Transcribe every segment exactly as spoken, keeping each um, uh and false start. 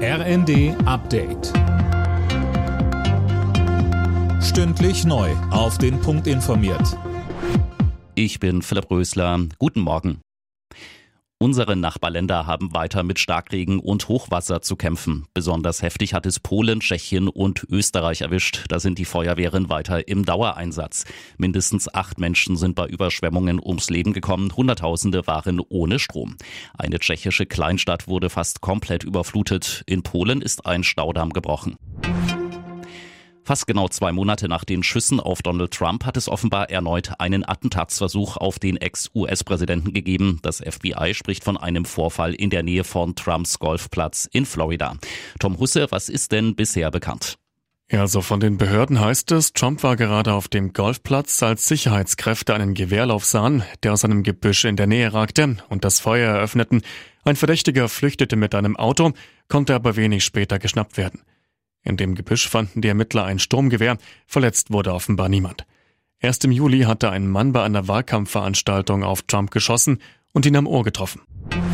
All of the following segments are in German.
R N D Update. Stündlich neu auf den Punkt informiert. Ich bin Philipp Rösler. Guten Morgen. Unsere Nachbarländer haben weiter mit Starkregen und Hochwasser zu kämpfen. Besonders heftig hat es Polen, Tschechien und Österreich erwischt. Da sind die Feuerwehren weiter im Dauereinsatz. Mindestens acht Menschen sind bei Überschwemmungen ums Leben gekommen. Hunderttausende waren ohne Strom. Eine tschechische Kleinstadt wurde fast komplett überflutet. In Polen ist ein Staudamm gebrochen. Fast genau zwei Monate nach den Schüssen auf Donald Trump hat es offenbar erneut einen Attentatsversuch auf den Ex-U S-Präsidenten gegeben. Das F B I spricht von einem Vorfall in der Nähe von Trumps Golfplatz in Florida. Tom Husse, was ist denn bisher bekannt? Ja, also von den Behörden heißt es, Trump war gerade auf dem Golfplatz, als Sicherheitskräfte einen Gewehrlauf sahen, der aus einem Gebüsch in der Nähe ragte und das Feuer eröffneten. Ein Verdächtiger flüchtete mit einem Auto, konnte aber wenig später geschnappt werden. In dem Gebüsch fanden die Ermittler ein Sturmgewehr, verletzt wurde offenbar niemand. Erst im Juli hatte ein Mann bei einer Wahlkampfveranstaltung auf Trump geschossen und ihn am Ohr getroffen.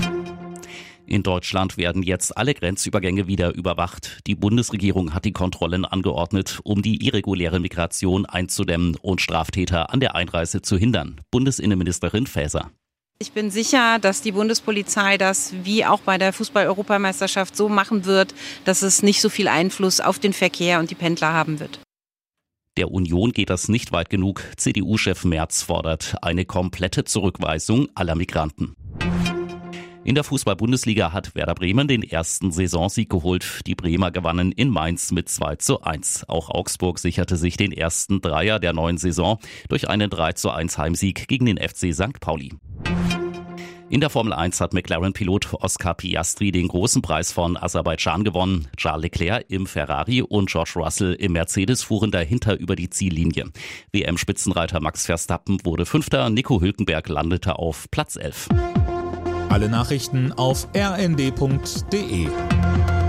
In Deutschland werden jetzt alle Grenzübergänge wieder überwacht. Die Bundesregierung hat die Kontrollen angeordnet, um die irreguläre Migration einzudämmen und Straftäter an der Einreise zu hindern. Bundesinnenministerin Faeser. Ich bin sicher, dass die Bundespolizei das wie auch bei der Fußball-Europameisterschaft so machen wird, dass es nicht so viel Einfluss auf den Verkehr und die Pendler haben wird. Der Union geht das nicht weit genug. C D U-Chef Merz fordert eine komplette Zurückweisung aller Migranten. In der Fußball-Bundesliga hat Werder Bremen den ersten Saisonsieg geholt. Die Bremer gewannen in Mainz mit zwei zu eins. Auch Augsburg sicherte sich den ersten Dreier der neuen Saison durch einen drei zu eins Heimsieg gegen den F C Sankt Pauli. In der Formel eins hat McLaren-Pilot Oscar Piastri den großen Preis von Aserbaidschan gewonnen. Charles Leclerc im Ferrari und George Russell im Mercedes fuhren dahinter über die Ziellinie. W M-Spitzenreiter Max Verstappen wurde Fünfter, Nico Hülkenberg landete auf Platz elf. Alle Nachrichten auf r n d punkt d e.